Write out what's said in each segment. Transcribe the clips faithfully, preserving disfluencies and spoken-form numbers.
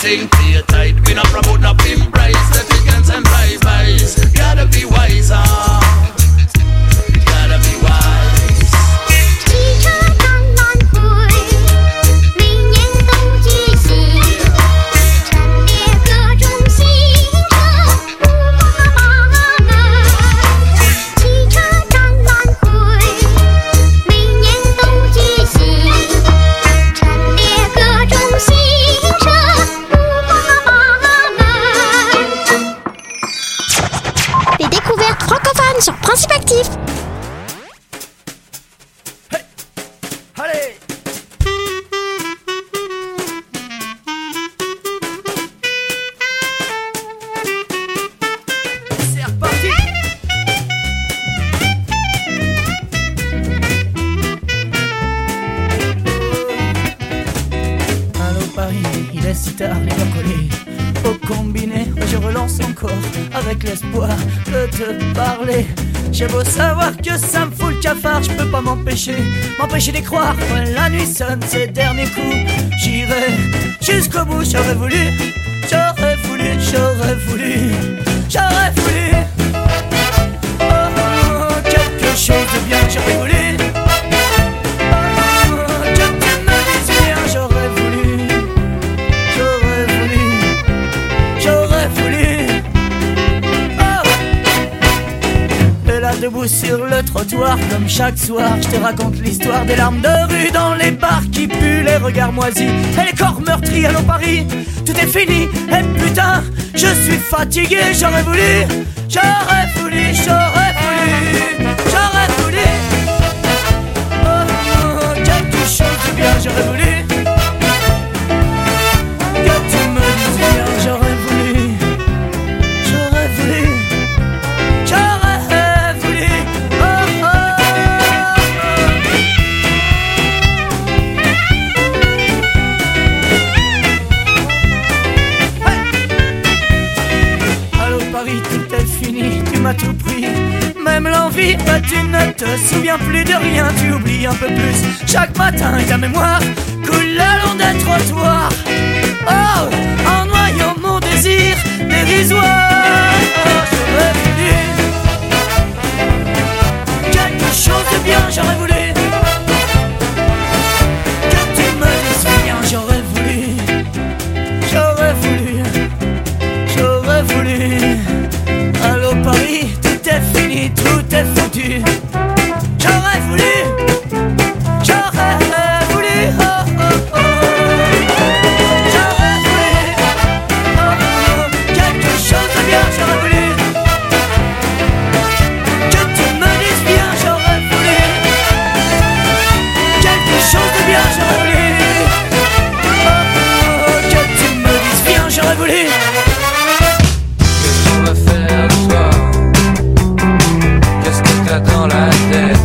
thing play tight. We not promote no pimp price. The tickets and drive-bys. Gotta be wiser. Gotta be wise. 汽车赶晚会，每年都举行，陈列各种新车，五花八门。汽车赶晚会，每年都举行，陈列各种新车，五花八门。Les découvertes francophones sur Principe Actif. Allez! C'est reparti! Allô Paris, il est si tard, les gars collés. Au combiné, je relance encore avec l'espoir de te parler. J'ai beau savoir que ça me fout le cafard, je peux pas m'empêcher, m'empêcher d'y croire. Ouais, la nuit sonne ses derniers coups, j'irai jusqu'au bout. J'aurais voulu, j'aurais voulu, j'aurais voulu, j'aurais voulu oh, oh, quelque chose de bien, j'aurais voulu oh, que tu me dises bien, j'aurais voulu, j'aurais voulu, j'aurais voulu. Et là debout sur le trottoir, comme chaque soir, je te raconte l'histoire des larmes de rue dans les bars qui puent, les regards moisis et les corps meurtris. Allô Paris, tout est fini, et putain, je suis fatigué. J'aurais voulu, j'aurais voulu, j'aurais voulu, j'aurais voulu oh, oh, quelque chose de bien, j'aurais voulu que tu me dises bien, j'aurais voulu, j'aurais voulu, j'aurais voulu oh, oh, oh. Hey. Allô Paris, tout est fini, tu m'as tout pris, même l'envie, bah tu ne te souviens plus de rien, tu oublies un peu plus chaque matin et ta mémoire coule le long des trottoirs. Oh, en noyant mon désir dérisoire, oh, j'aurais voulu quelque chose de bien, j'aurais voulu que tu me dises bien, j'aurais voulu, j'aurais voulu, j'aurais voulu. Allô Paris, tout est fini, tout est foutu. J'aurais voulu, j'aurais voulu, oh oh oh. J'aurais voulu, oh oh, quelque chose de bien, j'aurais voulu que tu me dises bien, j'aurais voulu quelque chose de bien, j'aurais voulu oh oh, que tu me dises bien, j'aurais voulu. Qu'est-ce qu'on va faire de toi? Qu'est-ce que t'as dans la tête?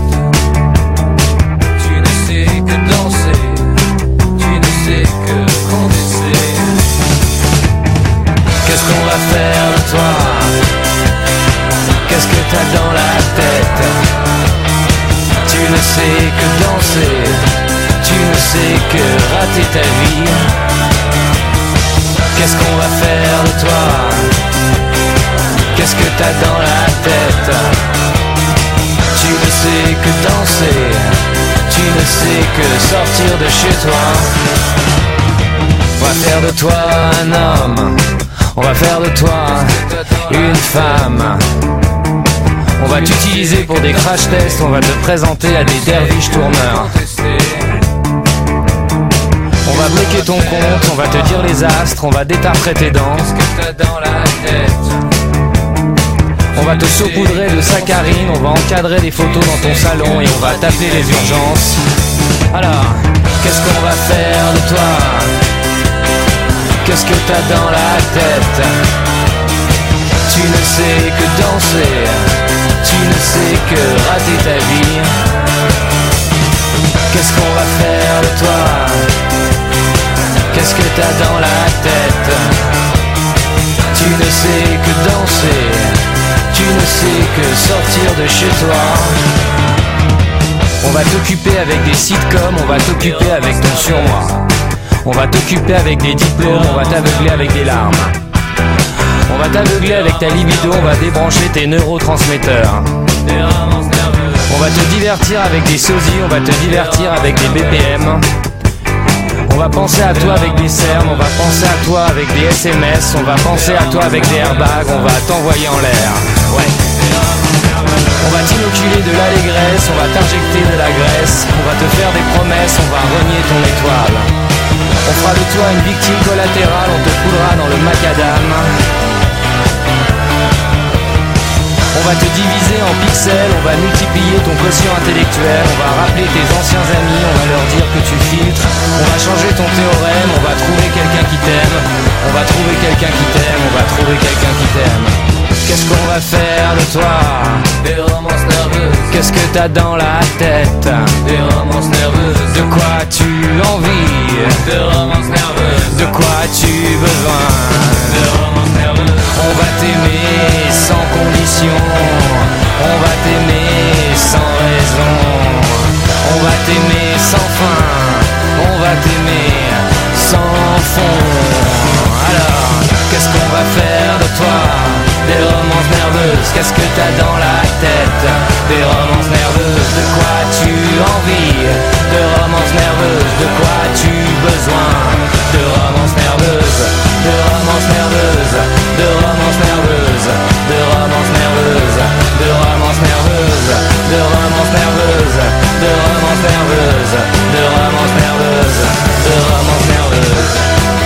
Tu ne sais que danser, tu ne sais que confesser. Qu'est-ce qu'on va faire de toi? Qu'est-ce que t'as dans la tête? Tu ne sais que danser, tu ne sais que rater ta vie. Qu'est-ce qu'on va faire de toi? Qu'est-ce que t'as dans la tête? Tu ne sais que danser, tu ne sais que sortir de chez toi. On va faire de toi un homme, on va faire de toi une femme. On va t'utiliser pour des crash tests, on va te présenter à des derviches tourneurs. On va bloquer ton compte, on va te dire les astres, on va détartrer tes dents. Qu'est-ce que t'as dans la tête? On va te saupoudrer de saccharine, on va encadrer des photos dans ton salon et on va t'appeler les urgences. Alors, qu'est-ce qu'on va faire de toi? Qu'est-ce que t'as dans la tête? Tu ne sais que danser, tu ne sais que rater ta vie. Qu'est-ce qu'on va faire de toi? Qu'est-ce que t'as dans la tête? Tu ne sais que danser, tu ne sais que sortir de chez toi. On va t'occuper avec des sitcoms, on va t'occuper avec ton surmoi. On va t'occuper avec des diplômes, on va t'aveugler avec des larmes. On va t'aveugler avec ta libido, on va débrancher tes neurotransmetteurs. On va te divertir avec des sosies, on va te divertir avec des B P M. On va penser à toi avec des cernes, on va penser à toi avec des S M S, on va penser à toi avec des airbags, on va t'envoyer en l'air. Ouais. On va t'inoculer de l'allégresse, on va t'injecter de la graisse, on va te faire des promesses, on va renier ton étoile. On fera de toi une victime collatérale, on te coulera dans le macadam. On va te diviser en pixels, on va multiplier ton quotient intellectuel, on va rappeler tes anciens amis, on va leur dire que tu filtres, on va changer ton théorème, on va trouver quelqu'un qui t'aime, on va trouver quelqu'un qui t'aime, on va trouver quelqu'un qui t'aime. Qu'est-ce qu'on va faire de toi? Des romances nerveuses. Qu'est-ce que t'as dans la tête? Des romances nerveuses. De quoi as-tu envie? Des romances nerveuses. De quoi as-tu besoin? Des romances nerveuses. On va t'aimer sans condition, on va t'aimer sans raison, on va t'aimer sans fin, on va t'aimer sans fond. Alors, qu'est-ce qu'on va faire de toi? Des romances nerveuses, qu'est-ce que t'as dans la tête? Des romances nerveuses, de quoi as-tu envie? De romances nerveuses, de quoi as-tu besoin? De romances nerveuses, de romances nerveuses, de romances nerveuses, de romances nerveuses, de romances nerveuses, de romances nerveuses, de romances nerveuses, de romances nerveuses, de romances nerveuses.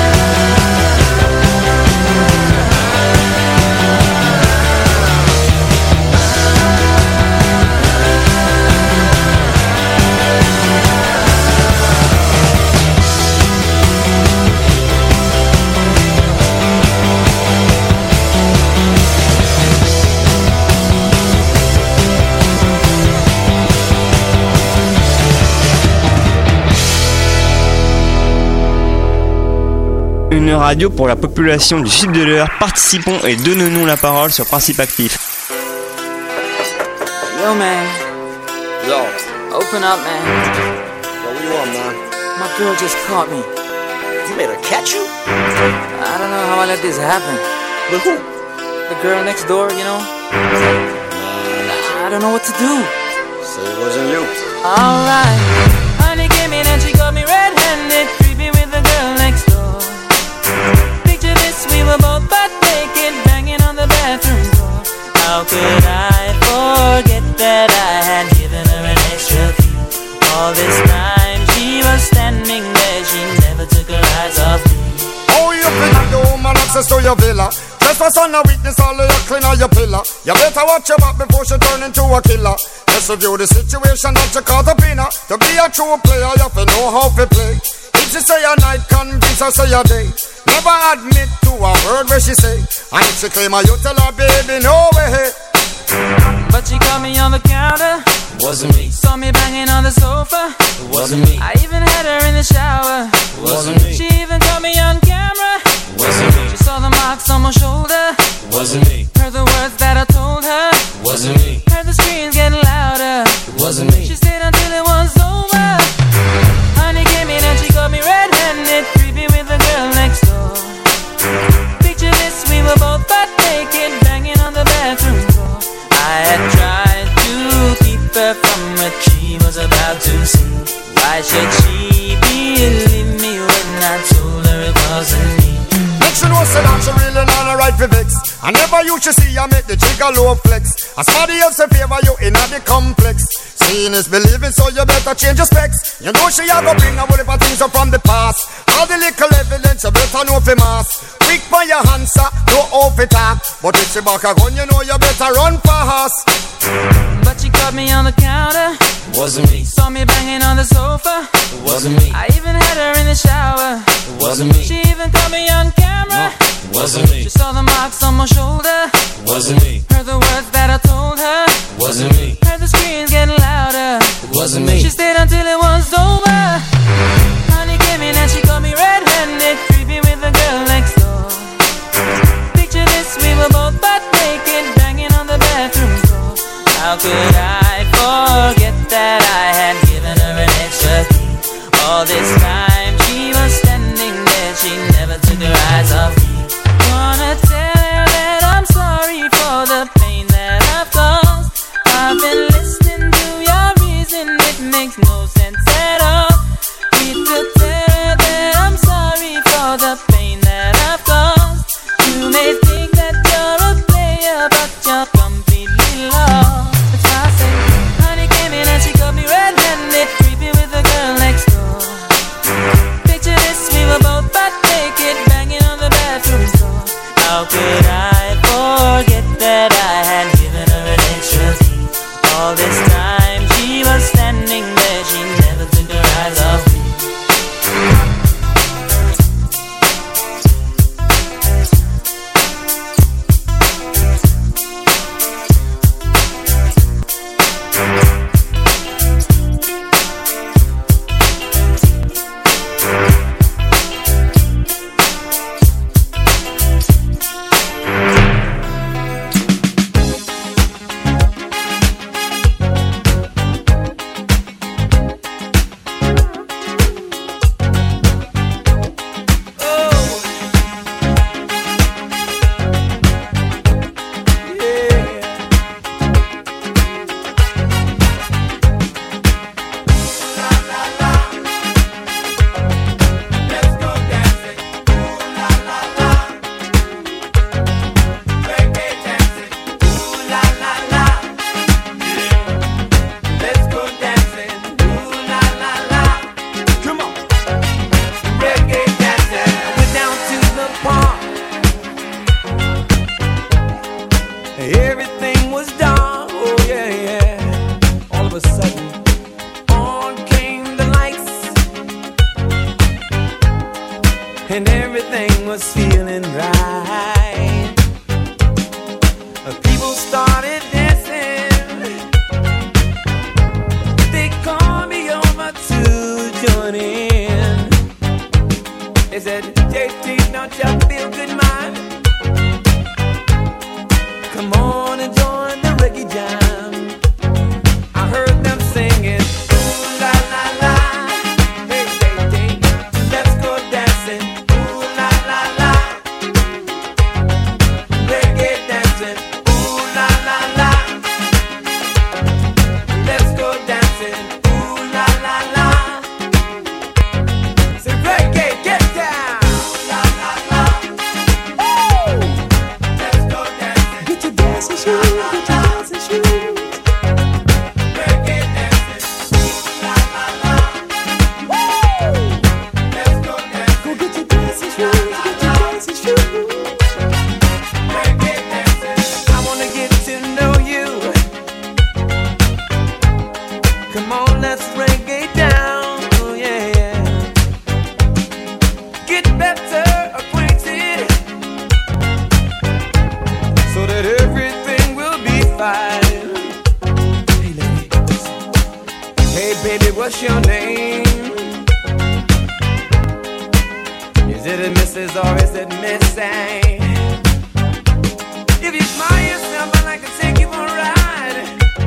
Une radio pour la population du sud de l'Eure. Participons et donnons-nous la parole sur Principe Actif. Yo, man. Yo. Open up, man. Yo, what you want, man? My girl just caught me. You made her catch you? I don't know how I let this happen. With who? The girl next door, you know? I don't know what to do. So it wasn't you. Alright. Honey came in and she got me red-handed, creepy with the girl next door. Picture this, we were both butt naked, banging on the bathroom door. How could I forget that I had given her an extra key? All this time she was standing there, she never took her eyes off me. Oh, you feel like the woman access to your villa. Trespass on a weakness, all of your clean on your pillar. You better watch your back before she turn into a killer. Let's review the situation that you call the winner. To be a true player, you have to know how to play. If she say a night, convince her say a day. Never admit to a word where she say. And if she claim her, you tell her, baby, no way. But she caught me on the counter. Wasn't me. Saw me banging on the sofa. It wasn't me. I even had her in the shower. It wasn't me. She even caught me on camera. It wasn't me. She saw the marks on my shoulder. It wasn't me. Heard the words that I told her. It wasn't me. Heard the screams getting louder. It wasn't me. She stayed until it was over. Honey came in and she got me red-handed, creepy with the girl next door. Picture this, we were both butt naked, banging on the bathroom door. I had tried to keep her from what she was about to see. Why should she believe me when I told her it wasn't me? Make she know say that she really not a right for vex. I never used to see her make the trigger low flex. As somebody else in favor you in the complex. Seeing is believing, so you better change your specs. You know she a go bring a whole heap of things up from the past. All the little evidence you better know for mass. Quick for your answer, no off it talk. But if she back a gun, you know you better run fast. But she caught me on the counter. It wasn't me. Saw me banging on the sofa. It wasn't me. I even had her in the shower. It wasn't me. She even caught me on camera. It wasn't me. She saw the marks on my shoulder. It wasn't me. Heard the words that I told her. It wasn't me. Heard the screams getting louder. It wasn't me. She stayed until it was over. Honey came in and she caught me red-handed, creepy with the girl next door. Picture this, we were both butt naked, banging on the bathroom door. How could I forget that I had given her an extra key? All this time she was standing and everything was feeling right. People started dancing. They called me over to join in. They said, J T, don't you feel good, man? Come on and join the reggae jam. I heard them singing, ooh la la la. Hey, hey, hey, let's go dancing. Ooh la la la. Reggae dancing. Ooh la la la. Let's go dancing. Ooh la la la. Say reggae, get down. Ooh la la la. Woo! Let's go dancing. Get your dancing shoes. Get your dancing shoes. Reggae dancing. Ooh la la la. Woo! Let's go dancing. Go get your dancing shoes. Get your dancing shoes. Reggae dancing. I wanna get to know you. Come on, let's reggae down. Oh yeah, yeah. Get better acquainted, so that everything will be fine. Hey lady, hey baby, what's your name? Is it a Missus or is it Miss A? If you smile yourself, I'd like to take you for a ride.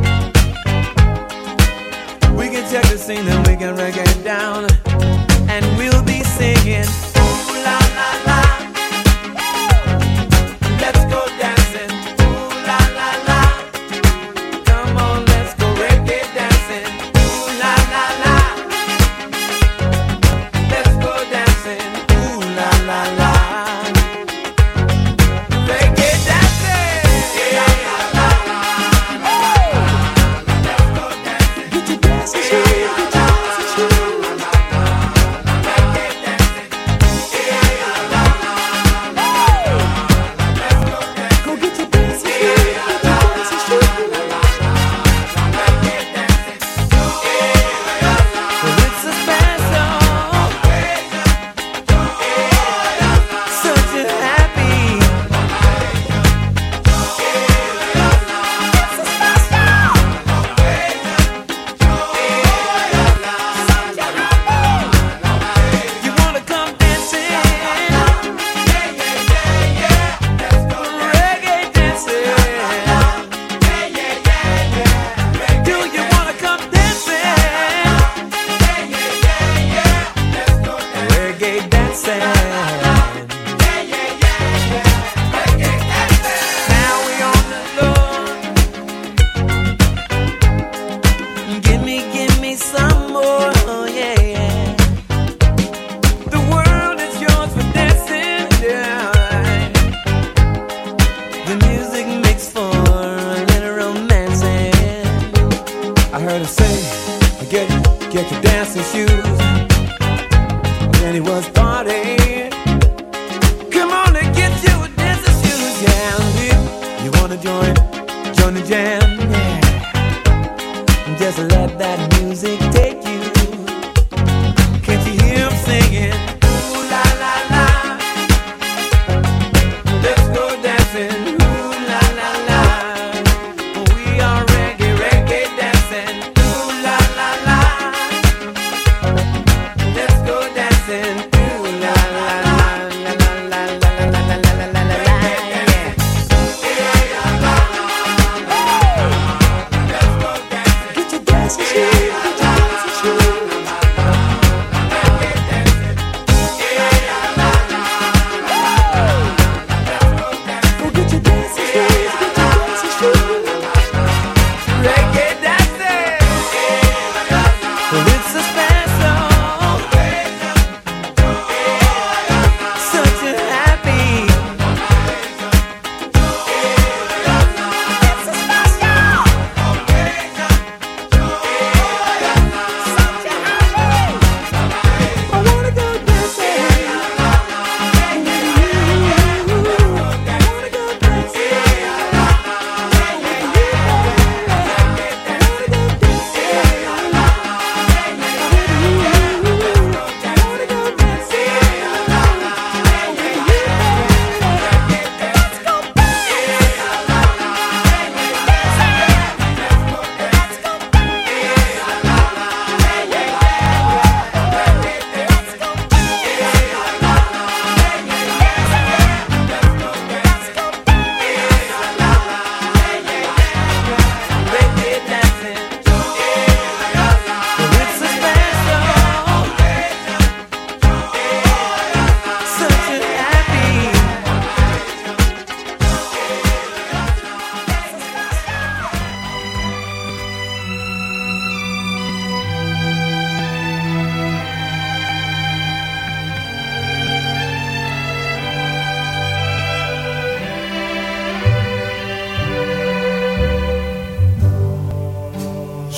We can check the scene and we can reggae it down, and we'll be singing ooh la la la. Let's go dancing. Ooh la la la. Come on, let's go reggae dancing. Ooh la la la. Let's go dancing. Ooh la la la. Reggae dancing. Yeah, la la la. Let's go dancing. Get your dancing shoes. Get your dancing shoes. Reggae dancing. Yeah, la la la. Let's go dancing. Go get your dancing shoes. Get your dancing shoes. Reggae dancing. Well, it's a special, such a happy. It's a special. You wanna come dancing? Reggae dancing. Do you wanna come dancing? Reggae dancing. Now we on the floor. Give me, give me some more. Oh yeah, yeah. The world is yours for dancing. Yeah. The music makes for a little romancing. I heard him say, get, get your dancing shoes. Then he was partying. Come on and get your dancing shoes. Yeah, and if you wanna join, join the jam. Yeah. Just let that music take you. Can't you hear him singing? Ooh la la la. Let's go dancing. Ooh la la la. We are reggae, reggae dancing. Ooh la la la. Let's go dancing. Ooh la la la la la la la la la la la la la. Yeah. Get your dancing shoes. Get your dancing shoes. Go get your dancing shoes. Get your dancing shoes. Reggae dancing. Well, it's a special,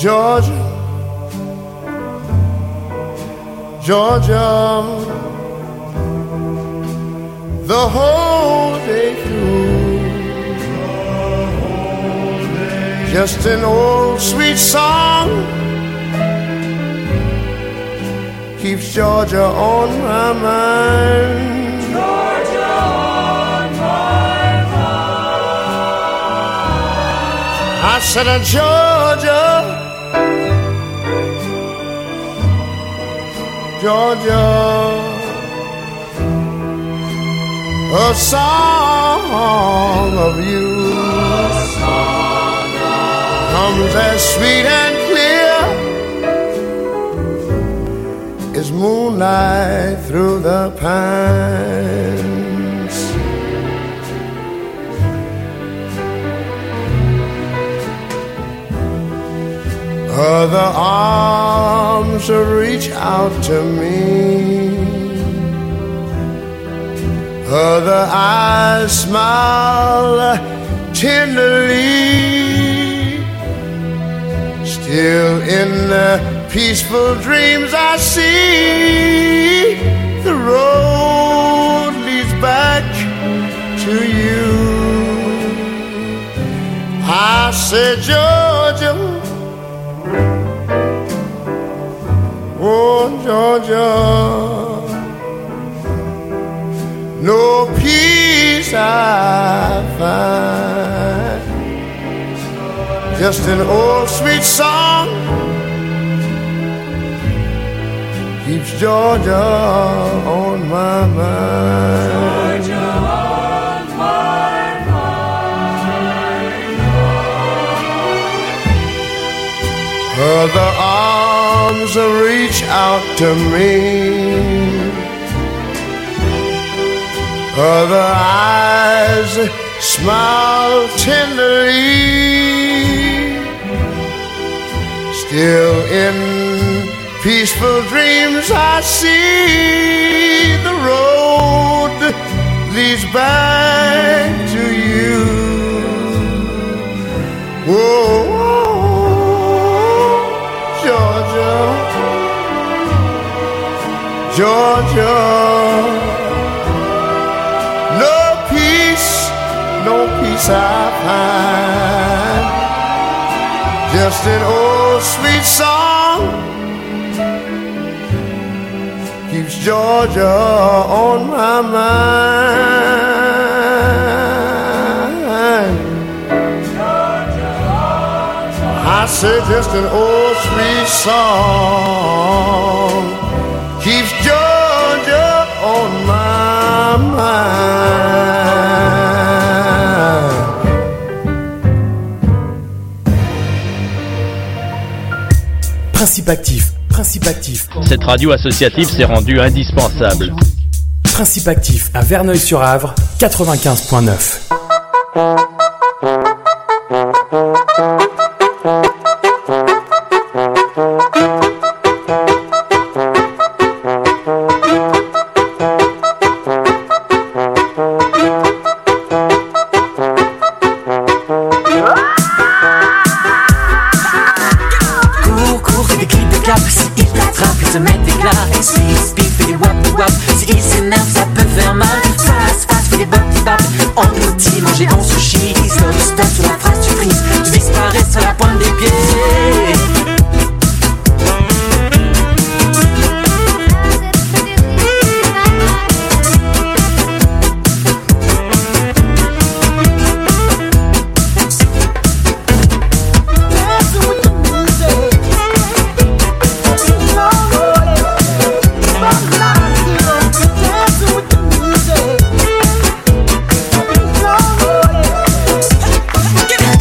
Georgia, Georgia, the whole day through, just an old sweet song keeps Georgia on my mind. Georgia on my mind. I said, uh, Georgia, Georgia, a song of you comes as sweet and clear as moonlight through the pines. Other arms reach out to me, other eyes smile tenderly. Still in the peaceful dreams I see, the road leads back to you. I said, Georgia, oh Georgia, no peace I find, just an old sweet song keeps Georgia on my mind. Georgia on my mind. Other arms reach out to me, other eyes smile tenderly. Still in peaceful dreams I see, the road leads back to you. Whoa, whoa, Georgia, Georgia, no peace, no peace I find, just an old sweet song keeps Georgia on my mind. Georgia on my I say just an old sweet song keeps Georgia on my mind. Principe actif, principe actif. Cette radio associative s'est rendue indispensable. Principe actif à Verneuil-sur-Avre, quatre-vingt-quinze point neuf. Get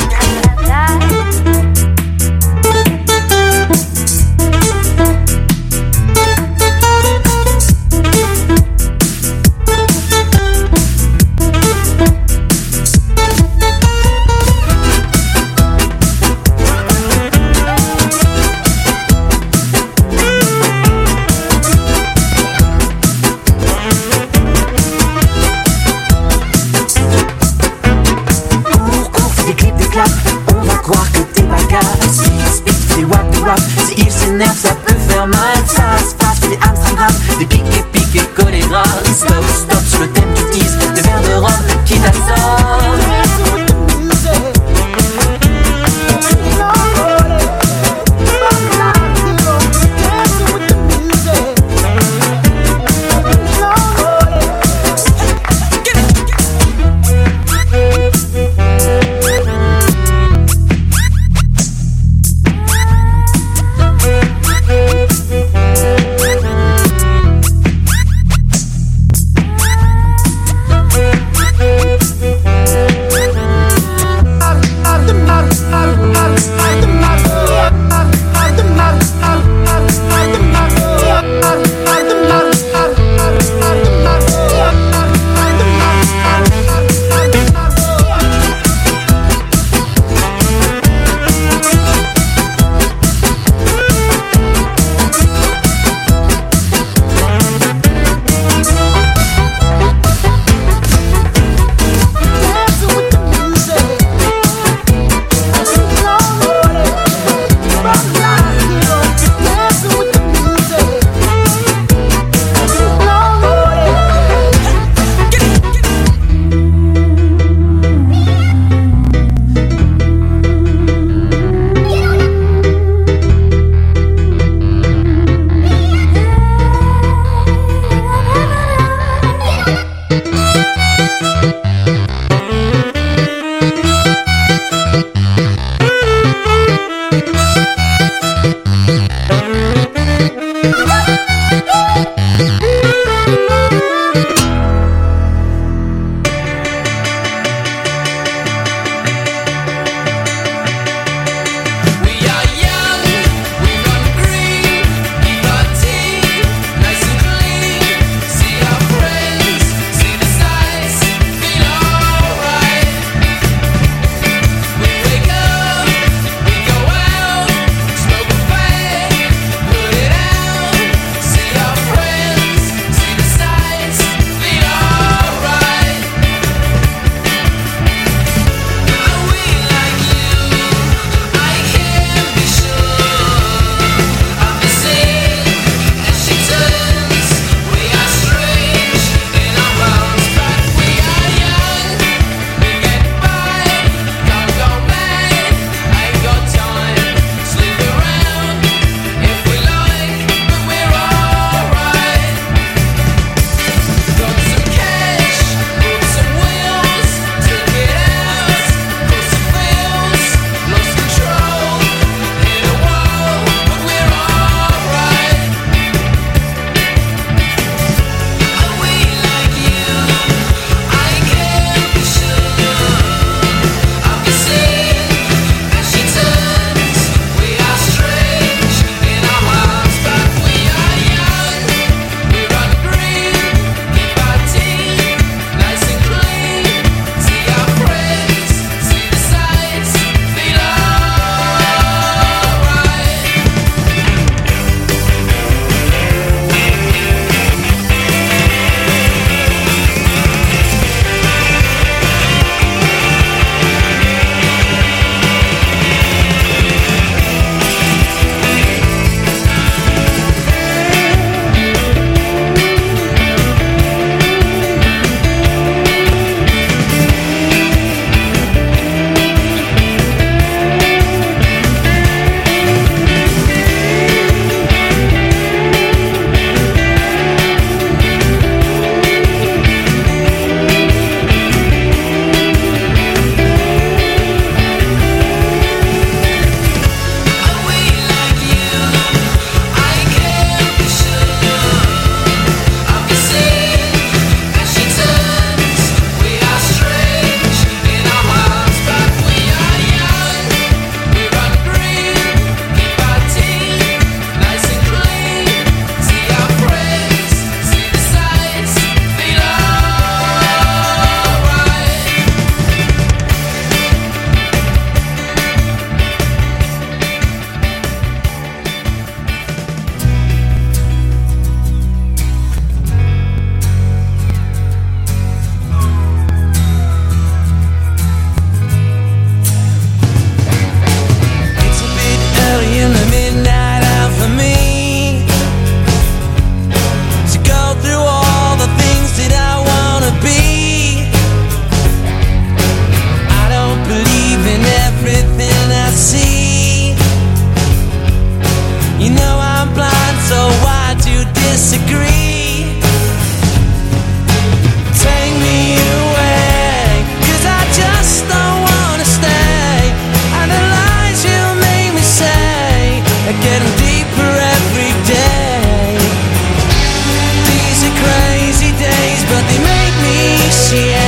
she